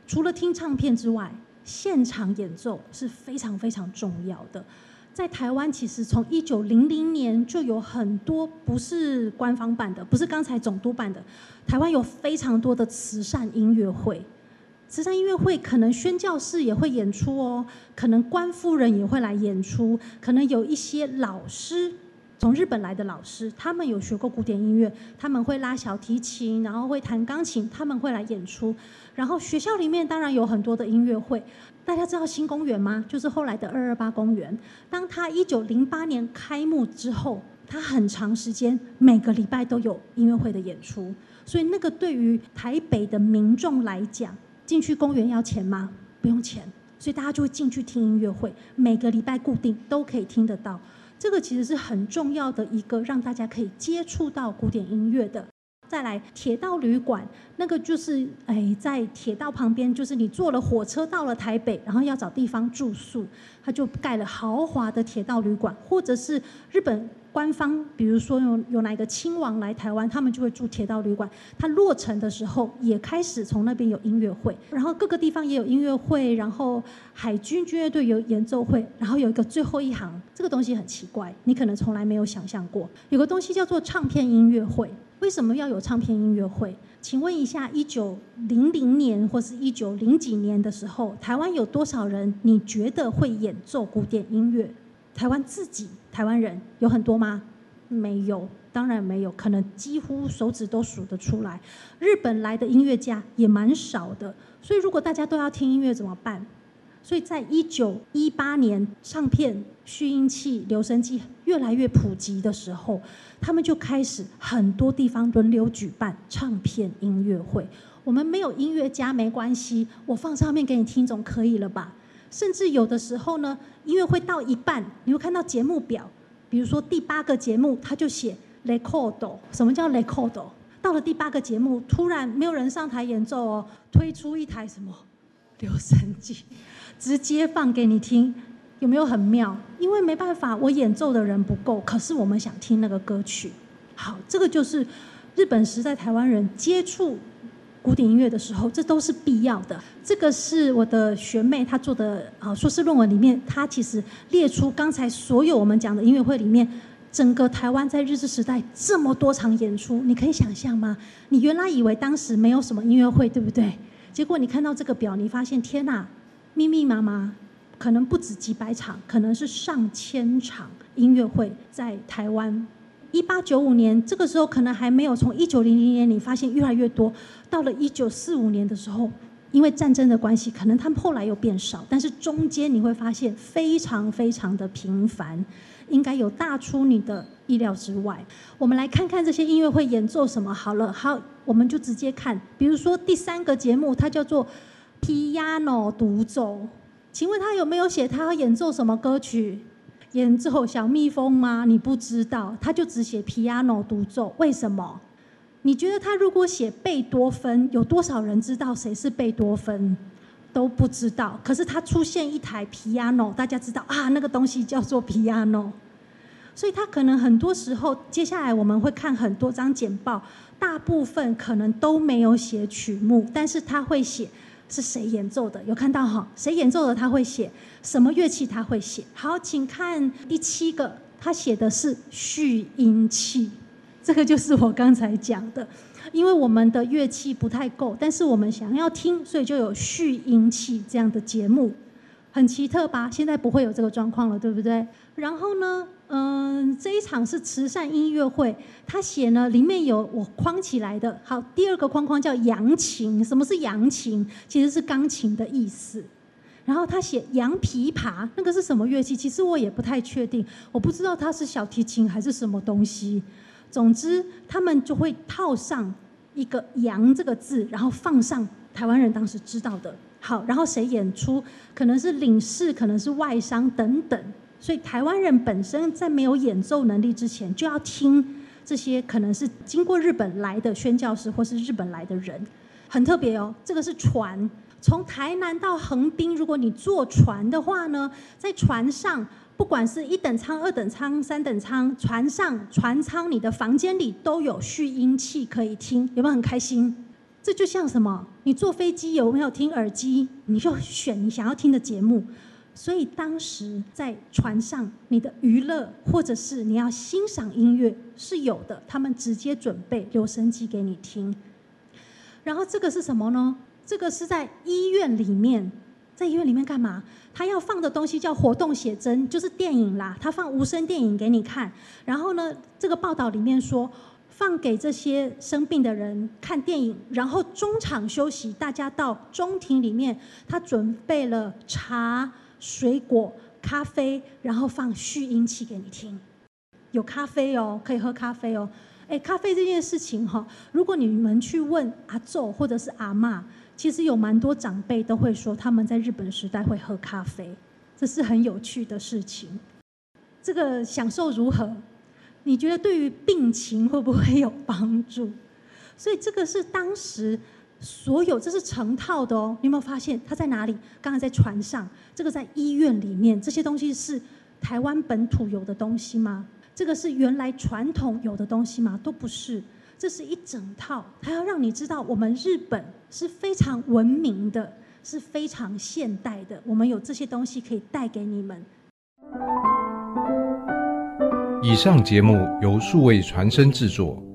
除了听唱片之外，现场演奏是非常非常重要的。在台湾，其实从1900年就有很多不是官方办的，不是刚才总督办的，台湾有非常多的慈善音乐会。慈善音乐会可能宣教士也会演出哦，可能官夫人也会来演出，可能有一些老师，从日本来的老师，他们有学过古典音乐，他们会拉小提琴，然后会弹钢琴，他们会来演出。然后学校里面当然有很多的音乐会。大家知道新公园吗？就是后来的228公园。当它1908年开幕之后，它很长时间每个礼拜都有音乐会的演出，所以那个对于台北的民众来讲，进去公园要钱吗？不用钱，所以大家就会进去听音乐会，每个礼拜固定都可以听得到。这个其实是很重要的一个让大家可以接触到古典音乐的。再来铁道旅馆，那个就是在铁道旁边，就是你坐了火车到了台北，然后要找地方住宿，他就盖了豪华的铁道旅馆，或者是日本官方，比如说有哪个亲王来台湾，他们就会住铁道旅馆。他落成的时候也开始从那边有音乐会，然后各个地方也有音乐会，然后海军军乐队有演奏会，然后有一个最后一行，这个东西很奇怪，你可能从来没有想象过，有个东西叫做唱片音乐会。为什么要有唱片音乐会？请问一下，1900年或是1900几年的时候，台湾有多少人你觉得会演奏古典音乐？台湾人有很多吗？没有，当然没有，可能几乎手指都数得出来。日本来的音乐家也蛮少的，所以如果大家都要听音乐怎么办？所以在1918年，唱片、蓄音器、留声机越来越普及的时候，他们就开始很多地方轮流举办唱片音乐会。我们没有音乐家没关系，我放唱片给你听总可以了吧？甚至有的时候呢，音乐会到一半，你会看到节目表，比如说第8个节目，他就写 record。什么叫 record？ 到了第8个节目，突然没有人上台演奏哦，推出一台什么留声机，直接放给你听，有没有很妙？因为没办法，我演奏的人不够，可是我们想听那个歌曲。好，这个就是日本时代台湾人接触古典音乐的时候，这都是必要的。这个是我的学妹她做的硕士论文里面，她其实列出刚才所有我们讲的音乐会里面，整个台湾在日治时代这么多场演出，你可以想象吗？你原来以为当时没有什么音乐会，对不对？结果你看到这个表，你发现天哪，密密麻麻，可能不止几百场，可能是上千场音乐会在台湾。1895年这个时候可能还没有，从1900年你发现越来越多，到了1945年的时候，因为战争的关系，可能他们后来又变少，但是中间你会发现非常非常的频繁，应该有大出你的意料之外。我们来看看这些音乐会演奏什么好了。好，我们就直接看，比如说第3个节目，它叫做 Piano 独奏。请问他有没有写他要演奏什么歌曲？演奏小蜜蜂吗？你不知道，他就只写 Piano 独奏。为什么？你觉得他如果写贝多芬，有多少人知道谁是贝多芬？都不知道。可是他出现一台 Piano， 大家知道啊，那个东西叫做 Piano。所以他可能很多时候，接下来我们会看很多张简报，大部分可能都没有写曲目，但是他会写是谁演奏的，有看到哈？谁演奏的他会写，什么乐器他会写。好，请看第7个，他写的是蓄音器，这个就是我刚才讲的，因为我们的乐器不太够，但是我们想要听，所以就有蓄音器这样的节目，很奇特吧？现在不会有这个状况了，对不对？然后呢，这一场是慈善音乐会，他写呢里面有我框起来的。好，第2个框框叫扬琴。什么是扬琴？其实是钢琴的意思。然后他写扬琵琶，那个是什么乐器？其实我也不太确定，我不知道它是小提琴还是什么东西。总之，他们就会套上一个扬这个字，然后放上台湾人当时知道的。好，然后谁演出？可能是领事，可能是外商等等。所以台湾人本身在没有演奏能力之前，就要听这些可能是经过日本来的宣教士或是日本来的人，很特别哦。这个是船，从台南到横滨，如果你坐船的话呢，在船上，不管是1等舱、2等舱、3等舱，船舱你的房间里都有蓄音器可以听，有没有很开心？ 这就像什么？你坐飞机有没有听耳机？你就选你想要听的节目。所以当时在船上，你的娱乐或者是你要欣赏音乐是有的，他们直接准备留声机给你听。然后这个是什么呢？这个是在医院里面，在医院里面干嘛？他要放的东西叫活动写真，就是电影啦，他放无声电影给你看。然后呢，这个报道里面说，放给这些生病的人看电影，然后中场休息，大家到中庭里面，他准备了茶、水果、咖啡，然后放蓄音器给你听。有咖啡哦，可以喝咖啡哦。咖啡这件事情如果你们去问阿祖或者是阿嬷，其实有蛮多长辈都会说他们在日本时代会喝咖啡，这是很有趣的事情。这个享受如何？你觉得对于病情会不会有帮助？所以这个是当时所有，这是成套的哦。你有没有发现它在哪里？刚才在船上，这个在医院里面，这些东西是台湾本土有的东西吗？这个是原来传统有的东西吗？都不是，这是一整套。它要让你知道，我们日本是非常文明的，是非常现代的。我们有这些东西可以带给你们。 以上节目由数位传声制作。